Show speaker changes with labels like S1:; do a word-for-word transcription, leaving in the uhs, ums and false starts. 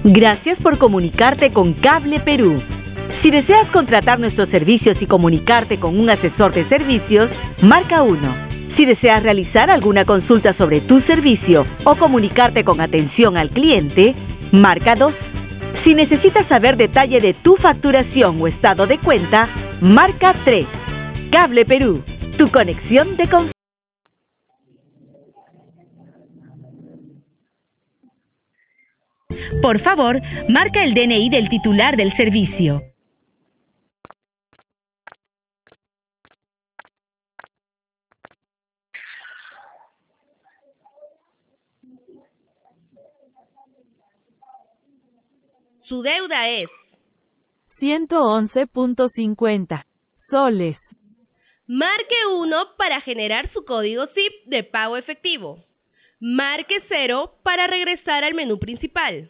S1: Gracias por comunicarte con Cable Perú. Si deseas contratar nuestros servicios y comunicarte con un asesor de servicios, marca uno. Si deseas realizar alguna consulta sobre tu servicio o comunicarte con atención al cliente, marca dos. Si necesitas saber detalle de tu facturación o estado de cuenta, marca tres. Cable Perú, tu conexión de confianza. Por favor, marca el D N I del titular del servicio.
S2: Su deuda es
S3: ciento once punto cincuenta soles.
S2: Marque uno para generar su código S I P de pago efectivo. Marque cero para regresar al menú principal.